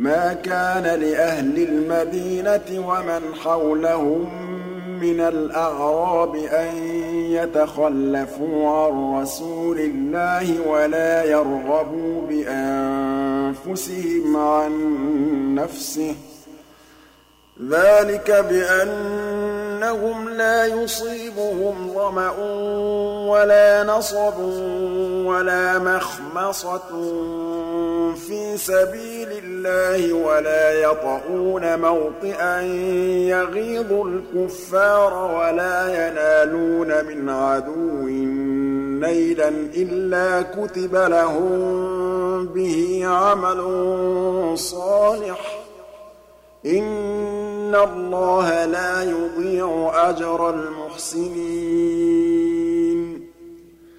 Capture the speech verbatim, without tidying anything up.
مَا كَانَ لِأَهْلِ الْمَدِينَةِ وَمَنْ حَوْلَهُم مِّنَ الْأَعْرَابِ أَن يَتَخَلَّفُوا عَن رَّسُولِ اللَّهِ وَلَا يَرْغَبُوا بِأَنفُسِهِمْ عَن نَّفْسِهِ ۚ ذَٰلِكَ بِأَنَّهُمْ لَا يُصِيبُهُمْ ظَمَأٌ وَلَا نَصَبٌ وَلَا مَخْمَصَةٌ فِي سَبِيلِ اللَّهِ وَلَا يَطَئُونَ مَوْطِئًا يَغِيظُ الْكُفَّارَ وَلَا يَنَالُونَ مِنْ عَدُوٍّ نَيْلًا إِلَّا كُتِبَ لَهُم بِهِ عَمَلٌ صَالِحٌ ۚ إِنَّ اللَّهَ لَا يُضِيعُ أَجْرَ الْمُحْسِنِينَ